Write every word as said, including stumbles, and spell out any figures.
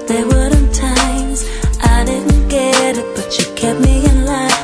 There were them times I didn't get it, but you kept me in line.